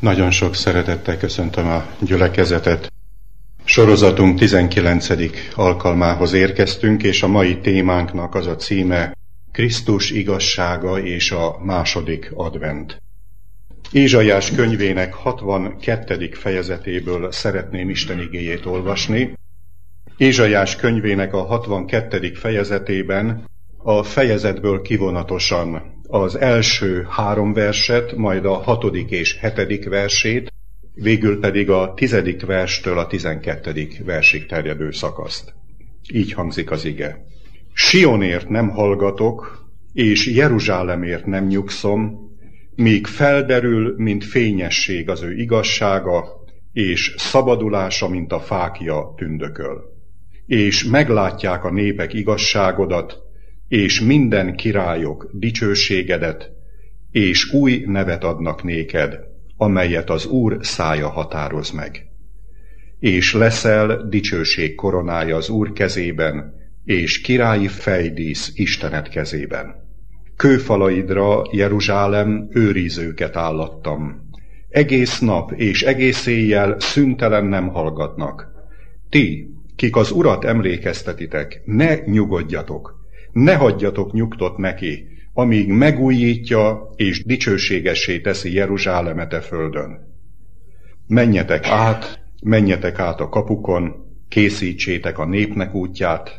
Nagyon sok szeretettel köszöntöm a gyülekezetet. Sorozatunk 19. alkalmához érkeztünk, és a mai témánknak az a címe Krisztus igazsága és a második advent. Ézsaiás könyvének 62. fejezetéből szeretném Isten igéjét olvasni. Ézsaiás könyvének a 62. fejezetében a fejezetből kivonatosan az első 3 verset, majd a 6. és 7. versét, végül pedig a 10. verstől a 12. versig terjedő szakaszt. Így hangzik az ige. Sionért nem hallgatok, és Jeruzsálemért nem nyugszom, míg felderül, mint fényesség az ő igazsága, és szabadulása, mint a fákja tündököl. És meglátják a népek igazságodat, és minden királyok dicsőségedet, és új nevet adnak néked, amelyet az Úr szája határoz meg. És leszel dicsőség koronája az Úr kezében, és királyi fejdísz Istened kezében. Kőfalaidra, Jeruzsálem, őrizőket állattam. Egész nap és egész éjjel szüntelen nem hallgatnak. Ti, kik az Urat emlékeztetitek, ne nyugodjatok, ne hagyjatok nyugtot neki, amíg megújítja és dicsőségessé teszi Jeruzsálemet e földön. Menjetek át a kapukon, készítsétek a népnek útját,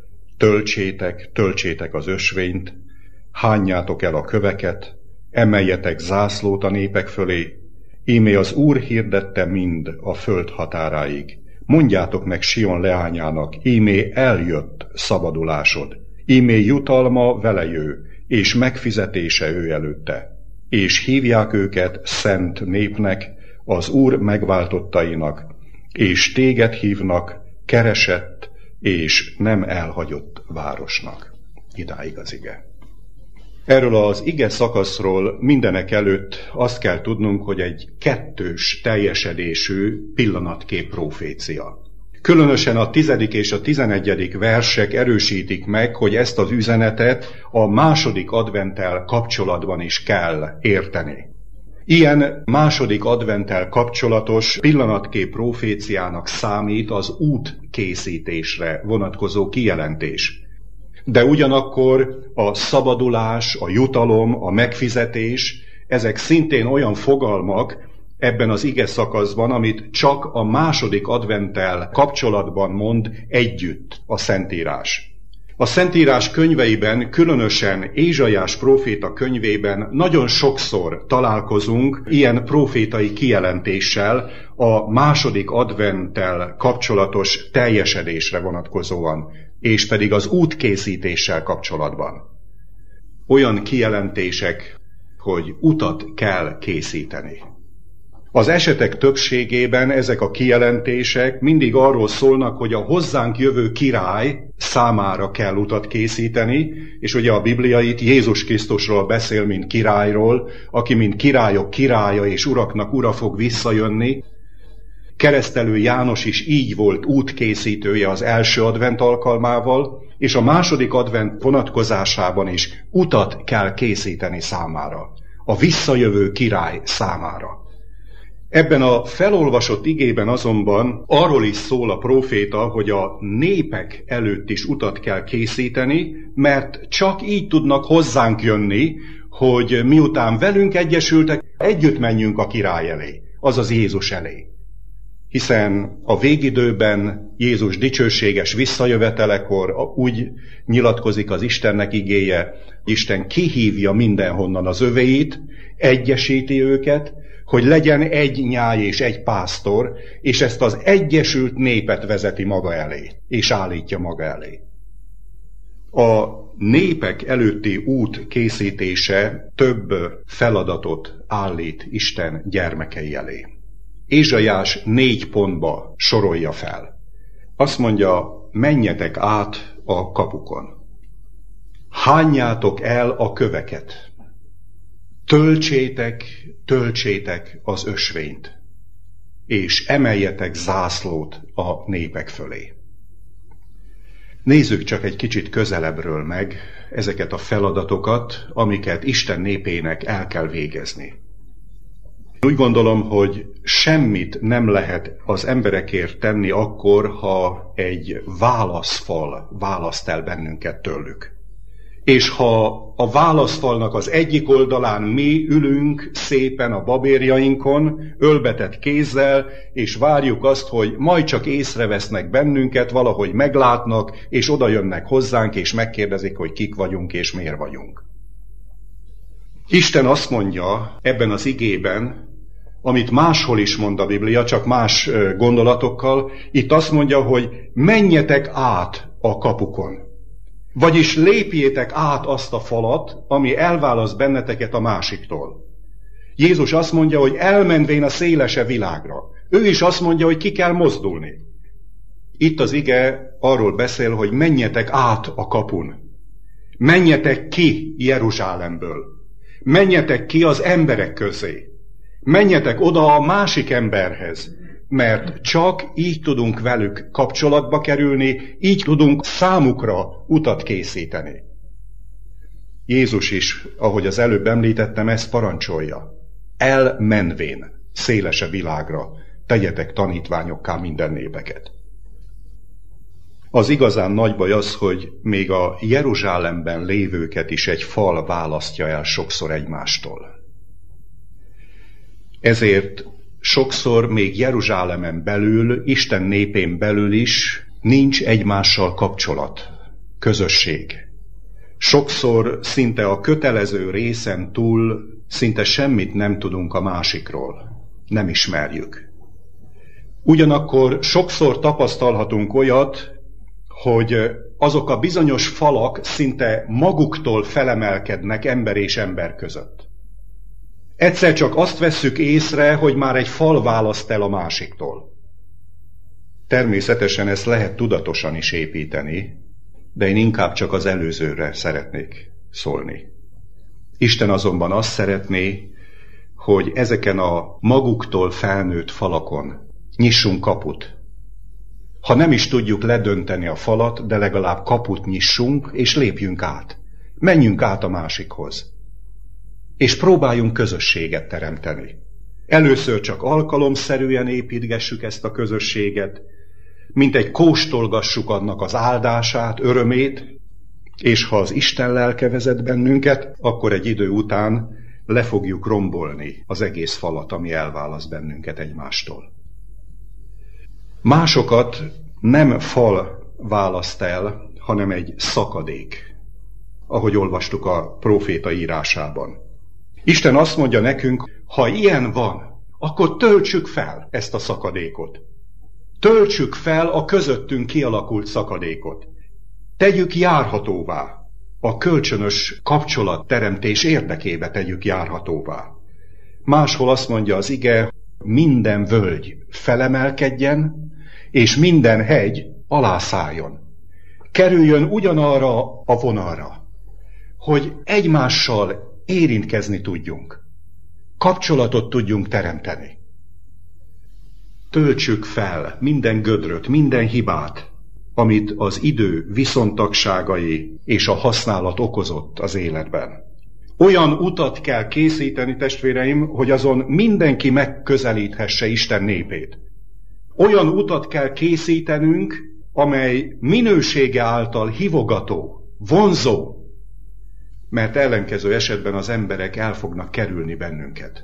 töltsétek az ösvényt, hányjátok el a köveket, emeljetek zászlót a népek fölé, íme az Úr hirdette mind a föld határáig. Mondjátok meg Sion leányának, íme eljött szabadulásod, íme jutalma vele jő, és megfizetése ő előtte. És hívják őket szent népnek, az Úr megváltottainak, és téged hívnak keresett és nem elhagyott városnak. Idáig az ige. Erről az ige szakaszról mindenek előtt azt kell tudnunk, hogy egy kettős teljesedésű pillanatkép profécia. Különösen a 10. és a 11. versek erősítik meg, hogy ezt az üzenetet a második adventtel kapcsolatban is kell érteni. Ilyen második adventtel kapcsolatos pillanatkép proféciának számít az útkészítésre vonatkozó kijelentés. De ugyanakkor a szabadulás, a jutalom, a megfizetés, ezek szintén olyan fogalmak ebben az ige szakaszban, amit csak a második adventtel kapcsolatban mond együtt a Szentírás. A Szentírás könyveiben, különösen Ézsaiás próféta könyvében nagyon sokszor találkozunk ilyen prófétai kijelentéssel a második adventtel kapcsolatos teljesedésre vonatkozóan, és pedig az útkészítéssel kapcsolatban. Olyan kijelentések, hogy utat kell készíteni. Az esetek többségében ezek a kijelentések mindig arról szólnak, hogy a hozzánk jövő király számára kell utat készíteni, és ugye a Biblia itt Jézus Krisztusról beszél, mint királyról, aki mint királyok királya és uraknak ura fog visszajönni. Keresztelő János is így volt útkészítője az első advent alkalmával, és a második advent vonatkozásában is utat kell készíteni számára, a visszajövő király számára. Ebben a felolvasott igében azonban arról is szól a próféta, hogy a népek előtt is utat kell készíteni, mert csak így tudnak hozzánk jönni, hogy miután velünk egyesültek, együtt menjünk a király elé, azaz Jézus elé. Hiszen a végidőben Jézus dicsőséges visszajövetelekor úgy nyilatkozik az Istennek igéje, Isten kihívja mindenhonnan az övéit, egyesíti őket, hogy legyen egy nyáj és egy pásztor, és ezt az egyesült népet vezeti maga elé, és állítja maga elé. A népek előtti út készítése több feladatot állít Isten gyermekei elé. Ézsaiás 4 pontba sorolja fel. Azt mondja, menjetek át a kapukon. Hányjátok el a köveket. Töltsétek az ösvényt, és emeljetek zászlót a népek fölé. Nézzük csak egy kicsit közelebbről meg ezeket a feladatokat, amiket Isten népének el kell végezni. Úgy gondolom, hogy semmit nem lehet az emberekért tenni akkor, ha egy válaszfal választ el bennünket tőlük. És ha a válaszfalnak az egyik oldalán mi ülünk szépen a babérjainkon, ölbetett kézzel, és várjuk azt, hogy majd csak észrevesznek bennünket, valahogy meglátnak, és oda jönnek hozzánk, és megkérdezik, hogy kik vagyunk, és miért vagyunk. Isten azt mondja ebben az igében, amit máshol is mond a Biblia, csak más gondolatokkal, itt azt mondja, hogy menjetek át a kapukon. Vagyis lépjétek át azt a falat, ami elválaszt benneteket a másiktól. Jézus azt mondja, hogy elmenvén a szélese világra. Ő is azt mondja, hogy ki kell mozdulni. Itt az ige arról beszél, hogy menjetek át a kapun. Menjetek ki Jeruzsálemből. Menjetek ki az emberek közé. Menjetek oda a másik emberhez, mert csak így tudunk velük kapcsolatba kerülni, így tudunk számukra utat készíteni. Jézus is, ahogy az előbb említettem, ezt parancsolja. Elmenvén szélese világra tegyetek tanítványokká minden népeket. Az igazán nagy baj az, hogy még a Jeruzsálemben lévőket is egy fal választja el sokszor egymástól. Ezért sokszor még Jeruzsálemen belül, Isten népén belül is nincs egymással kapcsolat, közösség. Sokszor szinte a kötelező részen túl szinte semmit nem tudunk a másikról, nem ismerjük. Ugyanakkor sokszor tapasztalhatunk olyat, hogy azok a bizonyos falak szinte maguktól felemelkednek ember és ember között. Egyszer csak azt vesszük észre, hogy már egy fal választ el a másiktól. Természetesen ezt lehet tudatosan is építeni, de én inkább csak az előzőre szeretnék szólni. Isten azonban azt szeretné, hogy ezeken a maguktól felnőtt falakon nyissunk kaput. Ha nem is tudjuk ledönteni a falat, de legalább kaput nyissunk, és lépjünk át. Menjünk át a másikhoz. És próbáljunk közösséget teremteni. Először csak alkalomszerűen építgessük ezt a közösséget, mint egy kóstolgassuk annak az áldását, örömét, és ha az Isten lelke vezet bennünket, akkor egy idő után le fogjuk rombolni az egész falat, ami elválaszt bennünket egymástól. Másokat nem fal választ el, hanem egy szakadék, ahogy olvastuk a próféta írásában. Isten azt mondja nekünk, ha ilyen van, akkor töltsük fel ezt a szakadékot. Töltsük fel a közöttünk kialakult szakadékot. Tegyük járhatóvá. A kölcsönös kapcsolatteremtés érdekébe tegyük járhatóvá. Máshol azt mondja az ige, minden völgy felemelkedjen, és minden hegy alászálljon. Kerüljön ugyanarra a vonalra, hogy egymással érintkezni tudjunk. Kapcsolatot tudjunk teremteni. Töltsük fel minden gödröt, minden hibát, amit az idő viszontagságai és a használat okozott az életben. Olyan utat kell készíteni, testvéreim, hogy azon mindenki megközelíthesse Isten népét. Olyan utat kell készítenünk, amely minősége által hívogató, vonzó, mert ellenkező esetben az emberek el fognak kerülni bennünket.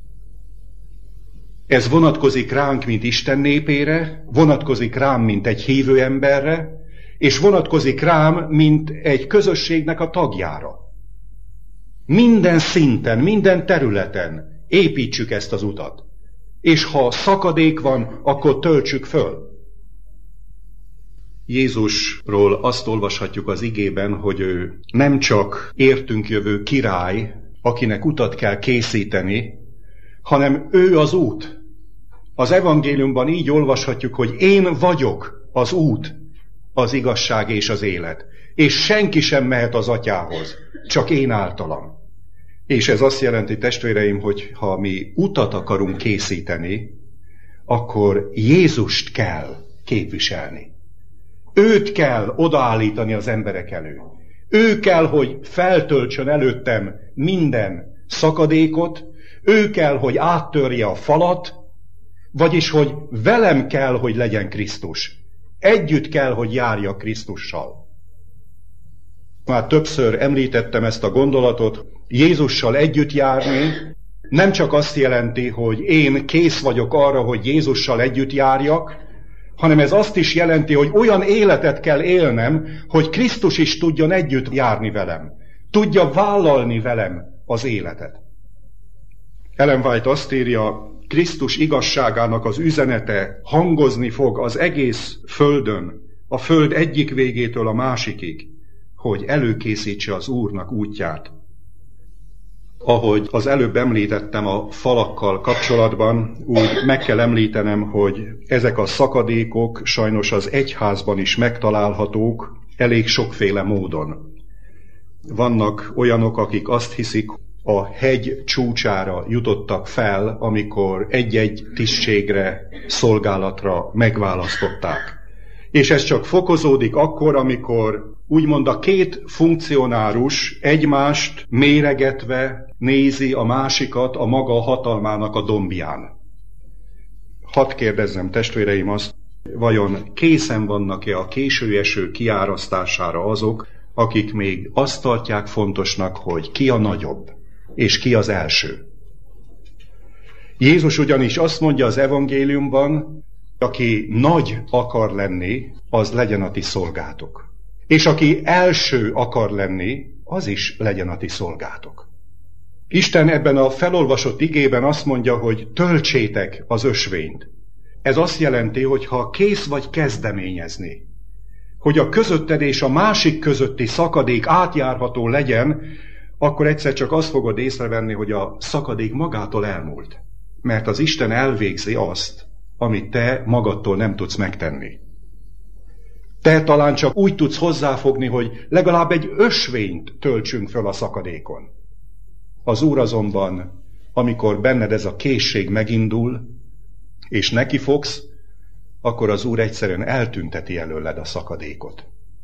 Ez vonatkozik ránk, mint Isten népére, vonatkozik rám, mint egy hívő emberre, és vonatkozik rám, mint egy közösségnek a tagjára. Minden szinten, minden területen építsük ezt az utat. És ha szakadék van, akkor töltsük föl. Jézusról azt olvashatjuk az igében, hogy ő nem csak értünk jövő király, akinek utat kell készíteni, hanem ő az út. Az evangéliumban így olvashatjuk, hogy én vagyok az út, az igazság és az élet. És senki sem mehet az atyához, csak én általam. És ez azt jelenti, testvéreim, hogy ha mi utat akarunk készíteni, akkor Jézust kell képviselni. Őt kell odaállítani az emberek elő. Ő kell, hogy feltöltsön előttem minden szakadékot, Ő kell, hogy áttörje a falat, vagyis, hogy velem kell, hogy legyen Krisztus. Együtt kell, hogy járja Krisztussal. Már többször említettem ezt a gondolatot, Jézussal együtt járni nem csak azt jelenti, hogy én kész vagyok arra, hogy Jézussal együtt járjak, hanem ez azt is jelenti, hogy olyan életet kell élnem, hogy Krisztus is tudjon együtt járni velem. Tudja vállalni velem az életet. Ellen White azt írja, Krisztus igazságának az üzenete hangozni fog az egész földön, a föld egyik végétől a másikig, hogy előkészítse az Úrnak útját. Ahogy az előbb említettem a falakkal kapcsolatban, úgy meg kell említenem, hogy ezek a szakadékok sajnos az egyházban is megtalálhatók elég sokféle módon. Vannak olyanok, akik azt hiszik, a hegy csúcsára jutottak fel, amikor egy-egy tisztségre, szolgálatra megválasztották. És ez csak fokozódik akkor, amikor úgymond a két funkcionárus egymást méregetve nézi a másikat a maga hatalmának a dombján. Hadd kérdezzem, testvéreim, azt, vajon készen vannak-e a késő eső kiárasztására azok, akik még azt tartják fontosnak, hogy ki a nagyobb, és ki az első. Jézus ugyanis azt mondja az evangéliumban, aki nagy akar lenni, az legyen a ti szolgátok. És aki első akar lenni, az is legyen a ti szolgátok. Isten ebben a felolvasott igében azt mondja, hogy töltsétek az ösvényt. Ez azt jelenti, hogy ha kész vagy kezdeményezni, hogy a közötted és a másik közötti szakadék átjárható legyen, akkor egyszer csak azt fogod észrevenni, hogy a szakadék magától elmúlt. Mert az Isten elvégzi azt, amit te magadtól nem tudsz megtenni. Te talán csak úgy tudsz hozzáfogni, hogy legalább egy ösvényt töltsünk föl a szakadékon. Az Úr azonban, amikor benned ez a készség megindul, és nekifogsz, akkor az Úr egyszerűen eltünteti előled a szakadékot.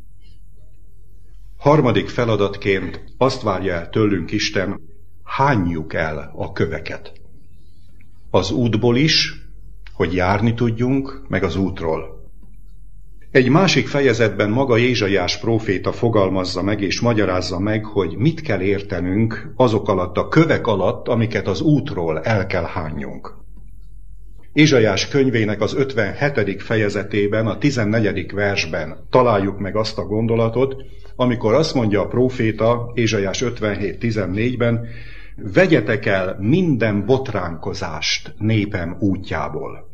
Harmadik feladatként azt várja el tőlünk Isten, hányjuk el a köveket. Az útból is, hogy járni tudjunk, meg az útról. Egy másik fejezetben maga Ézsaiás próféta fogalmazza meg és magyarázza meg, hogy mit kell értenünk azok alatt a kövek alatt, amiket az útról el kell hányjunk. Ézsaiás könyvének az 57. fejezetében, a 14. versben találjuk meg azt a gondolatot, amikor azt mondja a próféta Ézsaiás 57.14-ben, vegyetek el minden botránkozást népem útjából.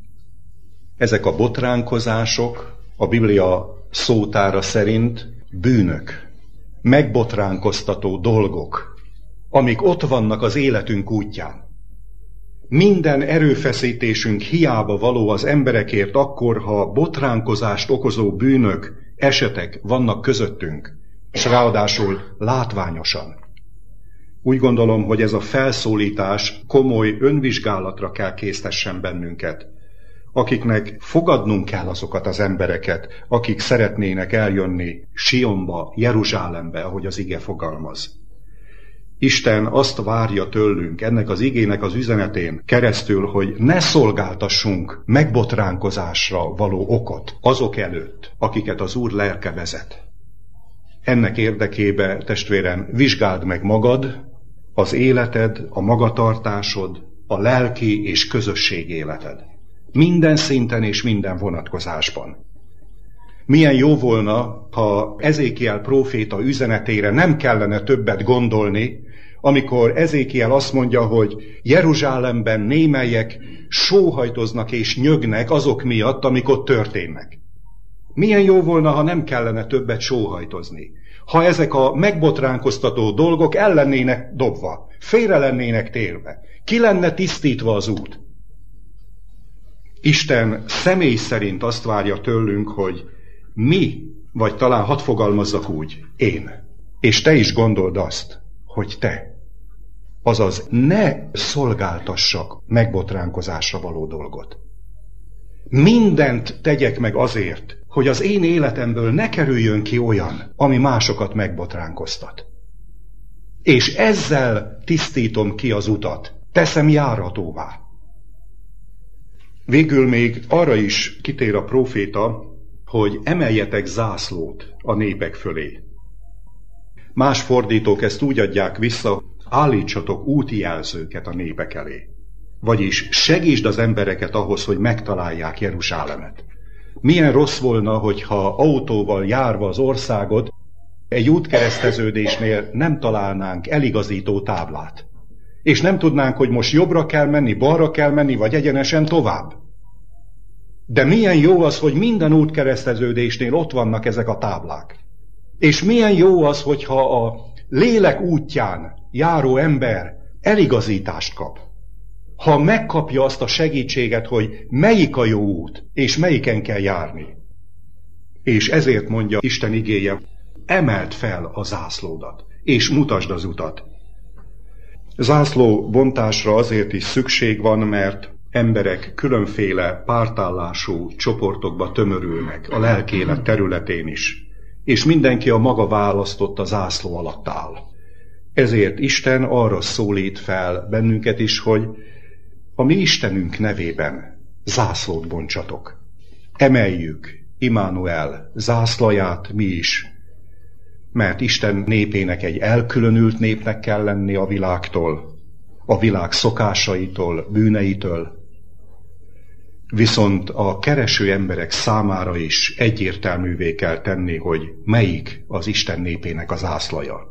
Ezek a botránkozások a Biblia szótára szerint bűnök, megbotránkoztató dolgok, amik ott vannak az életünk útján. Minden erőfeszítésünk hiába való az emberekért akkor, ha botránkozást okozó bűnök, esetek vannak közöttünk, és ráadásul látványosan. Úgy gondolom, hogy ez a felszólítás komoly önvizsgálatra kell késztessen bennünket, akiknek fogadnunk kell azokat az embereket, akik szeretnének eljönni Sionba, Jeruzsálembe, ahogy az ige fogalmaz. Isten azt várja tőlünk ennek az igének az üzenetén keresztül, hogy ne szolgáltassunk megbotránkozásra való okot azok előtt, akiket az Úr lelke vezet. Ennek érdekébe, testvérem, vizsgáld meg magad, az életed, a magatartásod, a lelki és közösség életed. Minden szinten és minden vonatkozásban. Milyen jó volna, ha Ezékiel próféta üzenetére nem kellene többet gondolni, amikor Ezékiel azt mondja, hogy Jeruzsálemben némelyek sóhajtoznak és nyögnek azok miatt, amik ott történnek. Milyen jó volna, ha nem kellene többet sóhajtozni. Ha ezek a megbotránkoztató dolgok el lennének dobva, félre lennének térve, ki lenne tisztítva az út. Isten személy szerint azt várja tőlünk, hogy mi, vagy talán hadd fogalmazzak úgy, én, és te is gondold azt, hogy te, azaz ne szolgáltassak megbotránkozásra való dolgot. Mindent tegyek meg azért, hogy az én életemből ne kerüljön ki olyan, ami másokat megbotránkoztat. És ezzel tisztítom ki az utat teszem járhatóvá. Végül még arra is kitér a próféta, hogy emeljetek zászlót a népek fölé. Más fordítók ezt úgy adják vissza, állítsatok úti jelzőket a népek elé. Vagyis segítsd az embereket ahhoz, hogy megtalálják Jeruzsálemet. Milyen rossz volna, hogyha autóval járva az országot egy útkereszteződésnél nem találnánk eligazító táblát. És nem tudnánk, hogy most jobbra kell menni, balra kell menni, vagy egyenesen tovább. De milyen jó az, hogy minden útkereszteződésnél ott vannak ezek a táblák. És milyen jó az, hogyha a lélek útján járó ember eligazítást kap. Ha megkapja azt a segítséget, hogy melyik a jó út, és melyiken kell járni. És ezért mondja Isten igéje, emeld fel a zászlódat, és mutasd az utat. Zászló bontásra azért is szükség van, mert emberek különféle pártállású csoportokba tömörülnek, a lelkélet területén is, és mindenki a maga választotta zászló alatt áll. Ezért Isten arra szólít fel bennünket is, hogy a mi Istenünk nevében zászlót bontsatok. Emeljük Immanuel zászlaját mi is, mert Isten népének egy elkülönült népnek kell lenni a világtól, a világ szokásaitól, bűneitől. Viszont a kereső emberek számára is egyértelművé kell tenni, hogy melyik az Isten népének a zászlaja.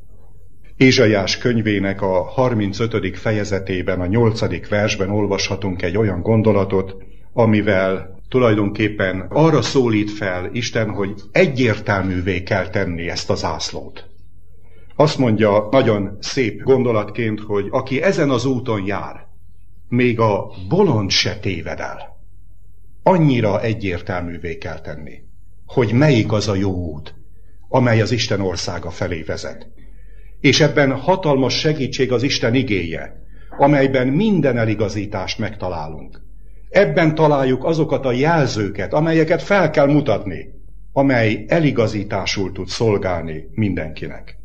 Ézsaiás könyvének a 35. fejezetében, a 8. versben olvashatunk egy olyan gondolatot, amivel tulajdonképpen arra szólít fel Isten, hogy egyértelművé kell tenni ezt a zászlót. Azt mondja nagyon szép gondolatként, hogy aki ezen az úton jár, még a bolond se téved el. Annyira egyértelművé kell tenni, hogy melyik az a jó út, amely az Isten országa felé vezet. És ebben hatalmas segítség az Isten igéje, amelyben minden eligazítást megtalálunk. Ebben találjuk azokat a jelzőket, amelyeket fel kell mutatni, amely eligazításul tud szolgálni mindenkinek.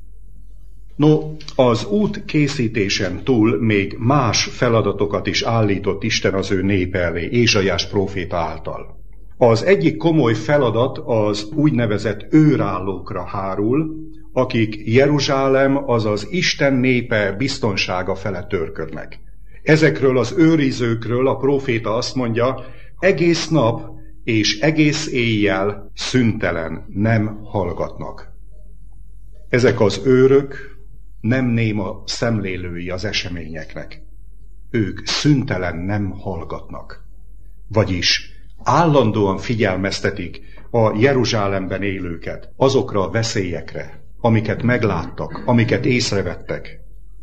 No, az út készítésen túl még más feladatokat is állított Isten az ő népe elé, Ézsaiás próféta által. Az egyik komoly feladat az úgynevezett őrállókra hárul, akik Jeruzsálem, azaz Isten népe biztonsága felett őrködnek. Ezekről az őrizőkről a próféta azt mondja, egész nap és egész éjjel szüntelen nem hallgatnak. Ezek az őrök nem néma szemlélői az eseményeknek. Ők szüntelen nem hallgatnak. Vagyis állandóan figyelmeztetik a Jeruzsálemben élőket azokra a veszélyekre, amiket megláttak, amiket észrevettek.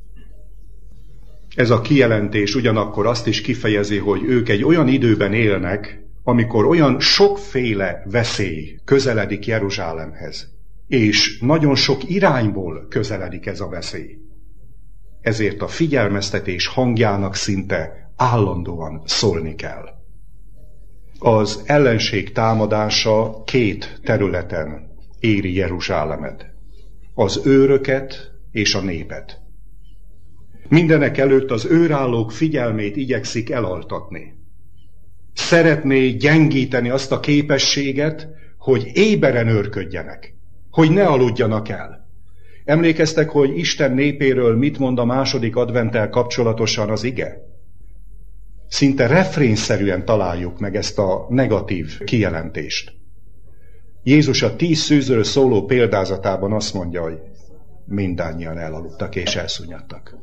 Ez a kijelentés ugyanakkor azt is kifejezi, hogy ők egy olyan időben élnek, amikor olyan sokféle veszély közeledik Jeruzsálemhez, és nagyon sok irányból közeledik ez a veszély. Ezért a figyelmeztetés hangjának szinte állandóan szólni kell. Az ellenség támadása két területen éri Jeruzsálemet. Az őröket és a népet. Mindenek előtt az őrállók figyelmét igyekszik elaltatni. Szeretné gyengíteni azt a képességet, hogy éberen őrködjenek, hogy ne aludjanak el. Emlékeztek, hogy Isten népéről mit mond a második adventtel kapcsolatosan az ige? Szinte refrénszerűen találjuk meg ezt a negatív kijelentést. Jézus a 10 szűzről szóló példázatában azt mondja, hogy mindannyian elaludtak és elszunnyadtak.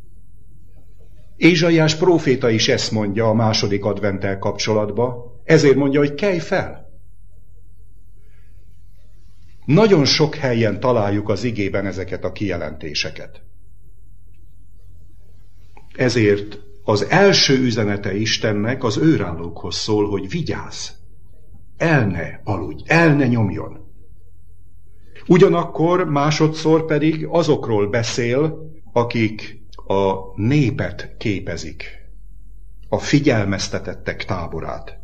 Ézsaiás próféta is ezt mondja a második adventtel kapcsolatban, ezért mondja, hogy kelj fel. Nagyon sok helyen találjuk az igében ezeket a kijelentéseket. Ezért az első üzenete Istennek az őrállókhoz szól, hogy vigyázz, el ne aludj, el ne nyomjon. Ugyanakkor másodszor pedig azokról beszél, akik a népet képezik, a figyelmeztetettek táborát.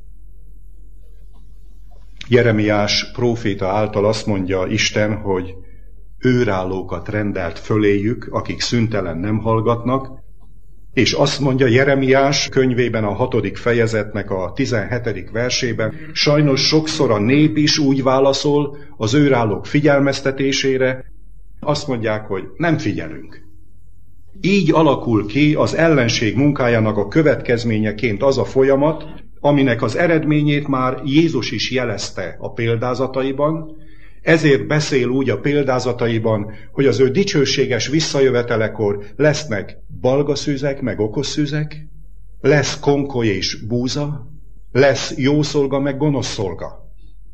Jeremiás próféta által azt mondja Isten, hogy őrállókat rendelt föléjük, akik szüntelen nem hallgatnak, És azt mondja Jeremiás könyvében a 6. fejezetnek a 17. versében, sajnos sokszor a nép is úgy válaszol az őrállók figyelmeztetésére, azt mondják, hogy nem figyelünk. Így alakul ki az ellenség munkájának a következményeként az a folyamat, aminek az eredményét már Jézus is jelezte a példázataiban, ezért beszél úgy a példázataiban, hogy az ő dicsőséges visszajövetelekor lesznek balgaszűzek, meg okosszűzek, lesz konkoly és búza, lesz jó szolga, meg gonosz szolga.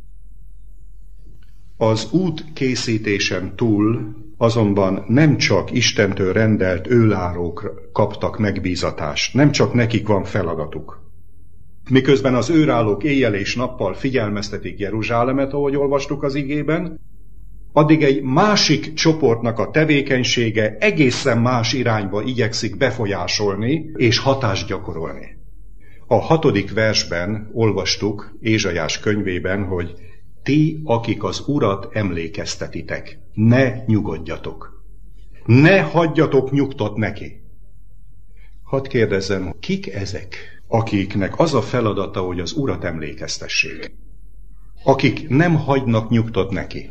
Az út készítésen túl azonban nem csak Istentől rendelt őlárók kaptak megbízatást, nem csak nekik van feladatuk. Miközben az őrállók éjjel és nappal figyelmeztetik Jeruzsálemet, ahogy olvastuk az igében, addig egy másik csoportnak a tevékenysége egészen más irányba igyekszik befolyásolni és hatást gyakorolni. A 6. versben olvastuk Ézsaiás könyvében, hogy ti, akik az Urat emlékeztetitek, ne nyugodjatok, ne hagyjatok nyugtot neki. Hadd kérdezzem, kik ezek, akiknek az a feladata, hogy az Urat emlékeztessék? Akik nem hagynak nyugtot neki.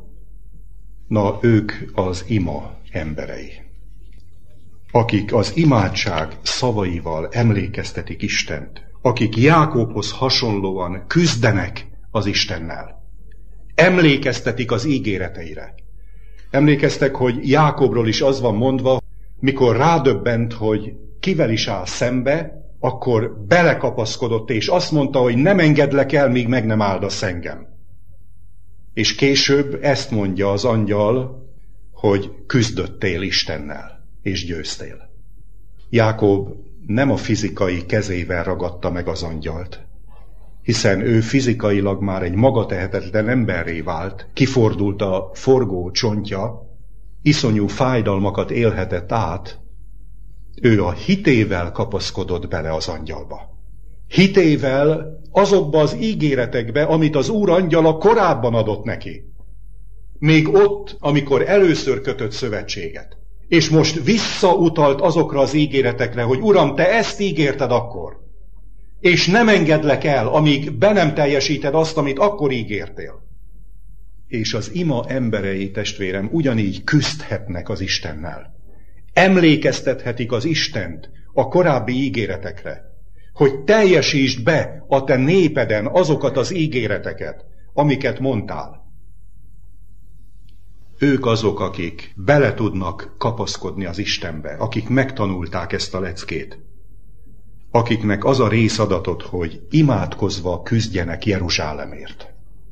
Na, ők az ima emberei. Akik az imádság szavaival emlékeztetik Istent. Akik Jákóbhoz hasonlóan küzdenek az Istennel. Emlékeztetik az ígéreteire. Emlékeztek, hogy Jákobról is az van mondva, mikor rádöbbent, hogy kivel is áll szembe, akkor belekapaszkodott, és azt mondta, hogy nem engedlek el, míg meg nem áldasz engem. És később ezt mondja az angyal, hogy küzdöttél Istennel, és győztél. Jákob nem a fizikai kezével ragadta meg az angyalt, hiszen ő fizikailag már egy magatehetetlen emberré vált, kifordult a forgó csontja, iszonyú fájdalmakat élhetett át, ő a hitével kapaszkodott bele az angyalba. Hitével azokba az ígéretekbe, amit az Úr angyala korábban adott neki. Még ott, amikor először kötött szövetséget. És most visszautalt azokra az ígéretekre, hogy Uram, te ezt ígérted akkor. És nem engedlek el, amíg be nem teljesíted azt, amit akkor ígértél. És az ima emberei, testvérem, ugyanígy küzdhetnek az Istennel. Emlékeztethetik az Istent a korábbi ígéretekre, hogy teljesítsd be a te népeden azokat az ígéreteket, amiket mondtál. Ők azok, akik bele tudnak kapaszkodni az Istenbe, akik megtanulták ezt a leckét, akiknek az a részadatot, hogy imádkozva küzdjenek Jeruzsálemért.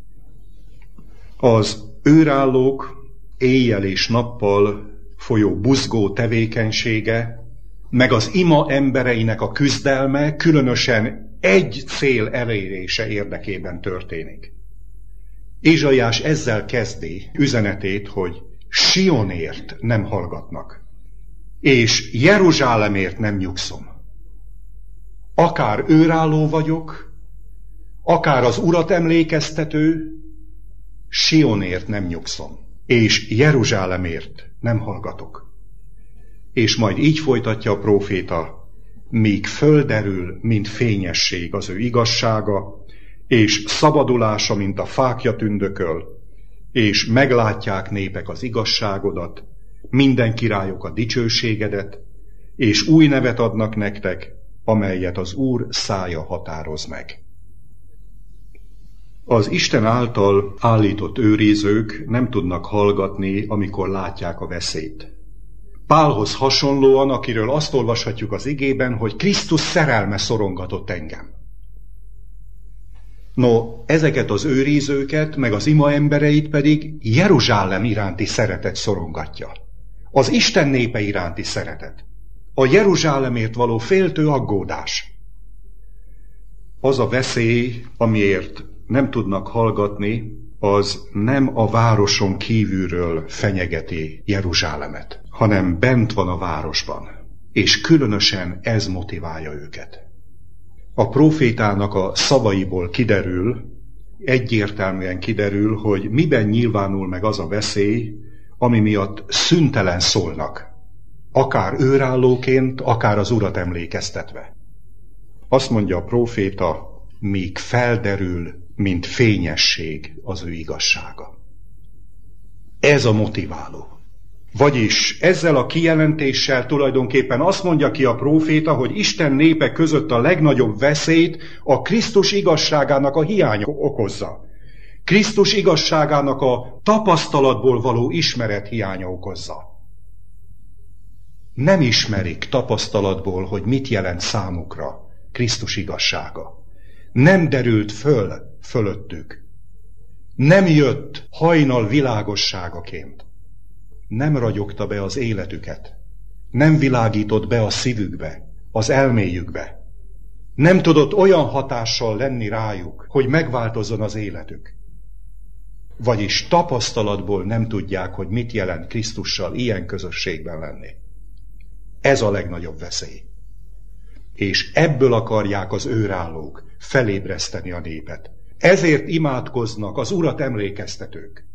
Az őrállók éjjel és nappal folyó buzgó tevékenysége, meg az ima embereinek a küzdelme különösen egy cél elérése érdekében történik. Ézsaiás ezzel kezdi üzenetét, hogy Sionért nem hallgatnak, és Jeruzsálemért nem nyugszom. Akár őrálló vagyok, akár az Urat emlékeztető, Sionért nem nyugszom, és Jeruzsálemért nem hallgatok. És majd így folytatja a próféta, míg földerül, mint fényesség az ő igazsága, és szabadulása, mint a fákja tündököl, és meglátják népek az igazságodat, minden királyok a dicsőségedet, és új nevet adnak nektek, amelyet az Úr szája határoz meg. Az Isten által állított őrizők nem tudnak hallgatni, amikor látják a veszélyt. Pálhoz hasonlóan, akiről azt olvashatjuk az igében, hogy Krisztus szerelme szorongatott engem. No, ezeket az őrizőket, meg az ima embereit pedig Jeruzsálem iránti szeretet szorongatja. Az Isten népe iránti szeretet. A Jeruzsálemért való féltő aggódás. Az a veszély, amiért nem tudnak hallgatni, az nem a városon kívülről fenyegeti Jeruzsálemet, hanem bent van a városban, és különösen ez motiválja őket. A prófétának a szavaiból kiderül, egyértelműen kiderül, hogy miben nyilvánul meg az a veszély, ami miatt szüntelen szólnak. akár őrállóként, akár az Urat emlékeztetve. Azt mondja a próféta, míg felderül, mint fényesség az ő igazsága. Ez a motiváló. Vagyis ezzel a kijelentéssel tulajdonképpen azt mondja ki a próféta, hogy Isten népe között a legnagyobb veszélyt a Krisztus igazságának a hiánya okozza. Krisztus igazságának a tapasztalatból való ismeret hiánya okozza. Nem ismerik tapasztalatból, hogy mit jelent számukra Krisztus igazsága. Nem derült fölöttük. Nem jött hajnal világosságaként. Nem ragyogta be az életüket. Nem világított be a szívükbe, az elméjükbe. Nem tudott olyan hatással lenni rájuk, hogy megváltozzon az életük. Vagyis tapasztalatból nem tudják, hogy mit jelent Krisztussal ilyen közösségben lenni. Ez a legnagyobb veszély. És ebből akarják az őrállók felébreszteni a népet. Ezért imádkoznak az Urat emlékeztetők.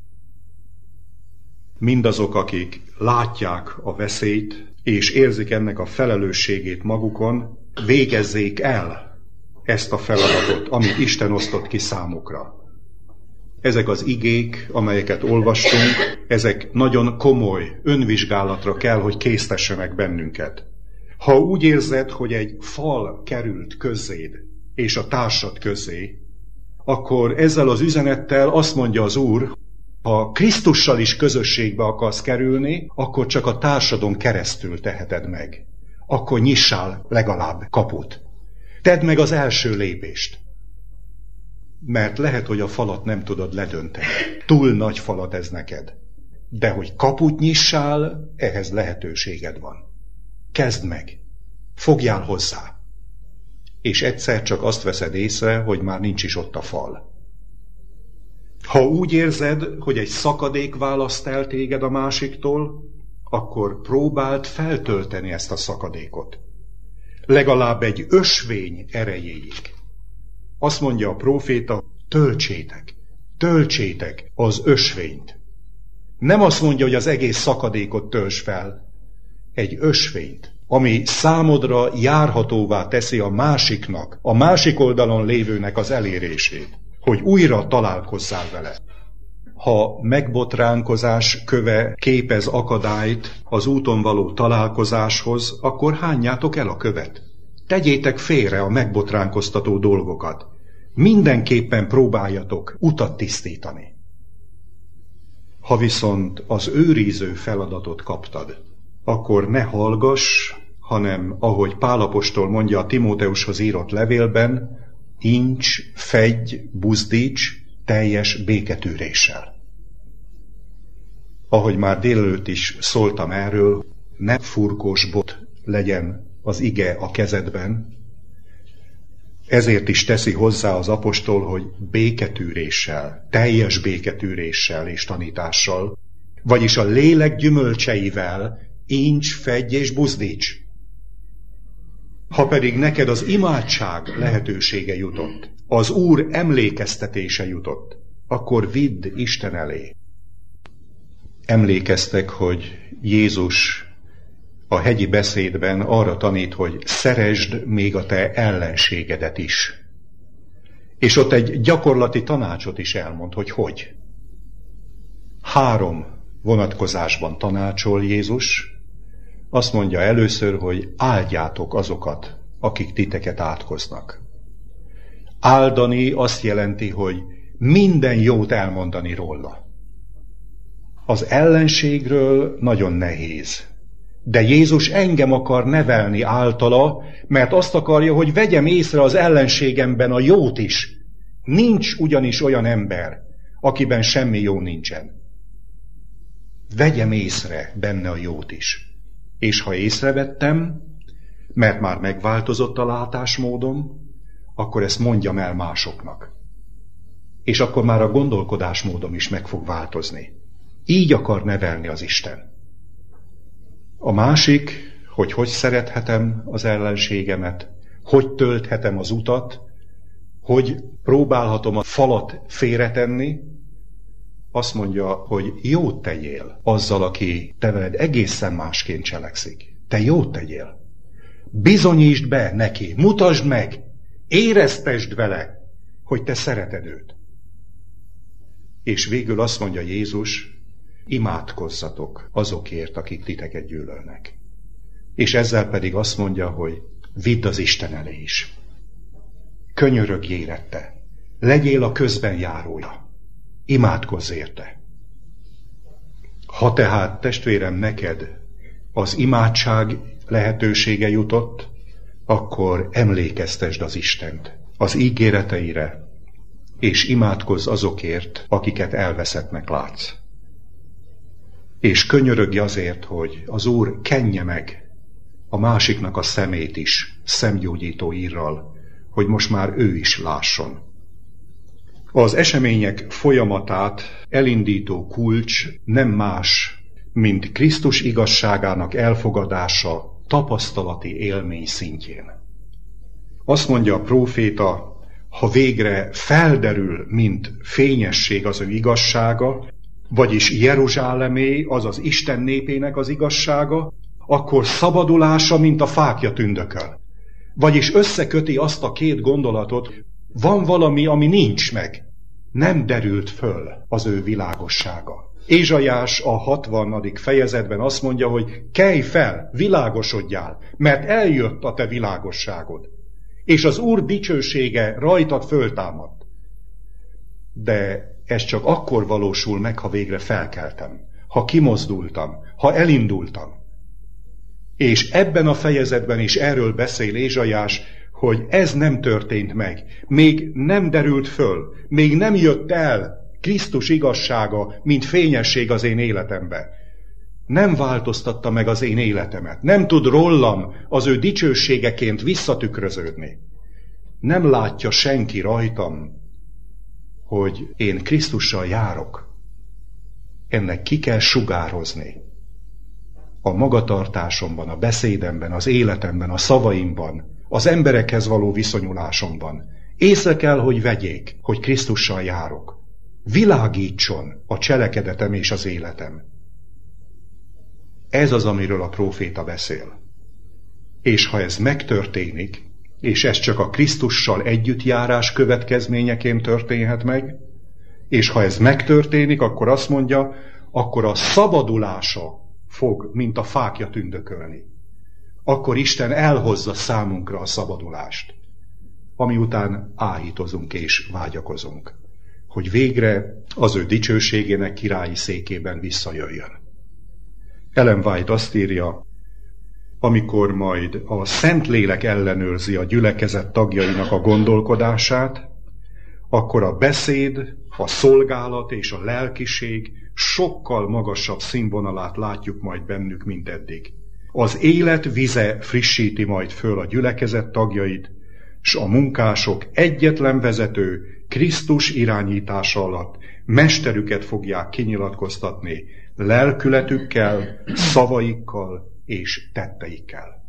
Mindazok, akik látják a veszélyt, és érzik ennek a felelősségét magukon, végezzék el ezt a feladatot, amit Isten osztott ki számukra. Ezek az igék, amelyeket olvastunk, ezek nagyon komoly önvizsgálatra kell, hogy késztessenek bennünket. Ha úgy érzed, hogy egy fal került közéd, és a társad közé, akkor ezzel az üzenettel azt mondja az Úr, ha Krisztussal is közösségbe akarsz kerülni, akkor csak a társadon keresztül teheted meg. Akkor nyissál legalább kaput. Tedd meg az első lépést. Mert lehet, hogy a falat nem tudod ledönteni. Túl nagy falat ez neked. De hogy kaput nyissál, ehhez lehetőséged van. Kezd meg. Fogjál hozzá. És egyszer csak azt veszed észre, hogy már nincs is ott a fal. Ha úgy érzed, hogy egy szakadék választ el téged a másiktól, akkor próbáld feltölteni ezt a szakadékot. Legalább egy ösvény erejéig. Azt mondja a próféta, töltsétek az ösvényt. Nem azt mondja, hogy az egész szakadékot tölts fel. Egy ösvényt, ami számodra járhatóvá teszi a másiknak, a másik oldalon lévőnek az elérését, hogy újra találkozzál vele. Ha megbotránkozás köve képez akadályt az úton való találkozáshoz, akkor hányjátok el a követ. Tegyétek félre a megbotránkoztató dolgokat. Mindenképpen próbáljatok utat tisztítani. Ha viszont az őriző feladatot kaptad, akkor ne hallgass, hanem ahogy Pál apostol mondja a Timóteushoz írott levélben, incs, fedj, buzdíts teljes béketűréssel. Ahogy már délelőtt is szóltam erről, ne furkós bot legyen az ige a kezedben, ezért is teszi hozzá az apostol, hogy béketűréssel, teljes béketűréssel és tanítással, vagyis a lélek gyümölcseivel incs, fedj és buzdíts. Ha pedig neked az imádság lehetősége jutott, az Úr emlékeztetése jutott, akkor vidd Isten elé. Emlékeztek, hogy Jézus a hegyi beszédben arra tanít, hogy szeresd még a te ellenségedet is. És ott egy gyakorlati tanácsot is elmond, hogy. 3 vonatkozásban tanácsol Jézus. Azt mondja először, hogy áldjátok azokat, akik titeket átkoznak. Áldani azt jelenti, hogy minden jót elmondani róla. Az ellenségről nagyon nehéz. De Jézus engem akar nevelni általa, mert azt akarja, hogy vegyem észre az ellenségemben a jót is. Nincs ugyanis olyan ember, akiben semmi jó nincsen. Vegyem észre benne a jót is. És ha észrevettem, mert már megváltozott a látásmódom, akkor ezt mondjam el másoknak. És akkor már a gondolkodásmódom is meg fog változni. Így akar nevelni az Isten. A másik, hogy szerethetem az ellenségemet, hogy tölthetem az utat, hogy próbálhatom a falat félretenni, Azt mondja, hogy jót tegyél azzal, aki te veled egészen másként cselekszik. Te jót tegyél. Bizonyítsd be neki, mutasd meg, éreztesd vele, hogy te szereted őt. És végül azt mondja Jézus, imádkozzatok azokért, akik titeket gyűlölnek. És ezzel pedig azt mondja, hogy vidd az Isten elé is. Könyörögj érte, legyél a közben járója, imádkozz érte. Ha tehát, testvérem, neked az imádság lehetősége jutott, akkor emlékeztesd az Istent, az ígéreteire, és imádkozz azokért, akiket elveszettnek látsz. És könyörögj azért, hogy az Úr kenje meg a másiknak a szemét is szemgyógyító írral, hogy most már ő is lásson. Az események folyamatát elindító kulcs nem más, mint Krisztus igazságának elfogadása tapasztalati élmény szintjén. Azt mondja a próféta, ha végre felderül, mint fényesség az ő igazsága, vagyis Jeruzsálemé, azaz Isten népének az igazsága, akkor szabadulása, mint a fákja tündököl. Vagyis összeköti azt a két gondolatot, van valami, ami nincs meg. Nem derült föl az ő világossága. Ézsaiás a 60. fejezetben azt mondja, hogy kelj fel, világosodjál, mert eljött a te világosságod. És az Úr dicsősége rajtad föltámadt. De ez csak akkor valósul meg, ha végre felkeltem, ha kimozdultam, ha elindultam. És ebben a fejezetben is erről beszél Ézsaiás, hogy ez nem történt meg, még nem derült föl, még nem jött el Krisztus igazsága, mint fényesség az én életembe. Nem változtatta meg az én életemet, nem tud rólam az ő dicsőségeként visszatükröződni. Nem látja senki rajtam, hogy én Krisztussal járok. Ennek ki kell sugározni. A magatartásomban, a beszédemben, az életemben, a szavaimban, az emberekhez való viszonyulásomban. Észre kell, hogy vegyék, hogy Krisztussal járok. Világítson a cselekedetem és az életem. Ez az, amiről a próféta beszél. És ha ez megtörténik, és ez csak a Krisztussal együttjárás következményeként történhet meg, és ha ez megtörténik, akkor azt mondja, akkor a szabadulása fog, mint a fákja tündökölni. Akkor Isten elhozza számunkra a szabadulást, ami után áhítozunk és vágyakozunk, hogy végre az ő dicsőségének királyi székében visszajöjjön. Ellen White azt írja, amikor majd a Szentlélek ellenőrzi a gyülekezet tagjainak a gondolkodását, akkor a beszéd, a szolgálat és a lelkiség sokkal magasabb színvonalát látjuk majd bennük, mint eddig. Az élet vize frissíti majd föl a gyülekezet tagjait, s a munkások egyetlen vezető, Krisztus irányítása alatt mesterüket fogják kinyilatkoztatni lelkületükkel, szavaikkal és tetteikkel.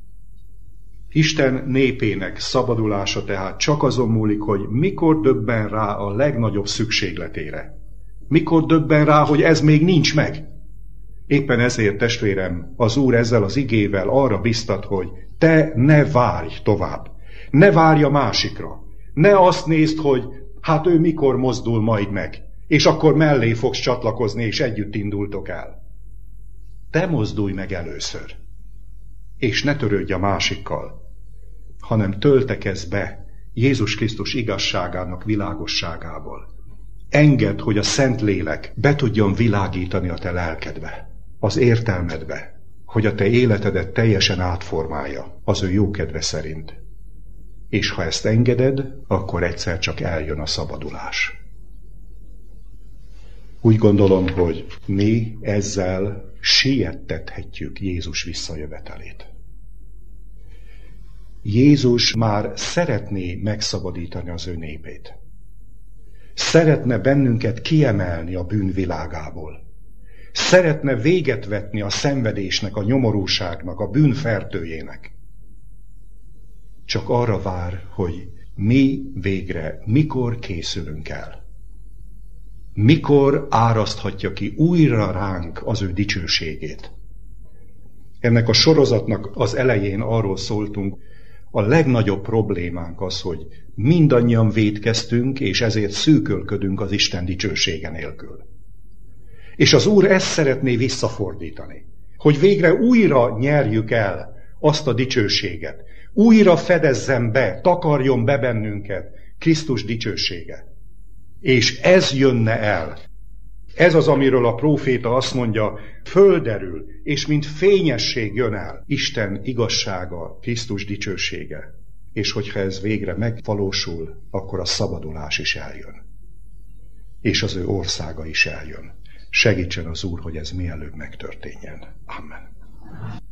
Isten népének szabadulása tehát csak azon múlik, hogy mikor döbben rá a legnagyobb szükségletére. Mikor döbben rá, hogy ez még nincs meg. Éppen ezért, testvérem, az Úr ezzel az igével arra biztat, hogy te ne várj tovább. Ne várj a másikra. Ne azt nézd, hogy hát ő mikor mozdul majd meg, és akkor mellé fogsz csatlakozni, és együtt indultok el. Te mozdulj meg először, és ne törődj a másikkal, hanem töltekezz be Jézus Krisztus igazságának világosságából. Engedd, hogy a Szentlélek be tudjon világítani a te lelkedbe, az értelmedbe, hogy a te életedet teljesen átformálja az ő jókedve szerint. És ha ezt engeded, akkor egyszer csak eljön a szabadulás. Úgy gondolom, hogy mi ezzel siettethetjük Jézus visszajövetelét. Jézus már szeretné megszabadítani az ő népét. Szeretne bennünket kiemelni a bűnvilágából. Szeretne véget vetni a szenvedésnek, a nyomorúságnak, a bűnfertőjének. Csak arra vár, hogy mi végre mikor készülünk el. Mikor áraszthatja ki újra ránk az ő dicsőségét? Ennek a sorozatnak az elején arról szóltunk, a legnagyobb problémánk az, hogy mindannyian vétkeztünk, és ezért szűkölködünk az Isten dicsősége nélkül. És az Úr ezt szeretné visszafordítani, hogy végre újra nyerjük el azt a dicsőséget, újra fedezzen be, takarjon be bennünket Krisztus dicsősége. És ez jönne el. Ez az, amiről a próféta azt mondja, földerül, és mint fényesség jön el Isten igazsága, Krisztus dicsősége. És hogyha ez végre megvalósul, akkor a szabadulás is eljön. És az ő országa is eljön. Segítsen az Úr, hogy ez mielőbb megtörténjen. Amen.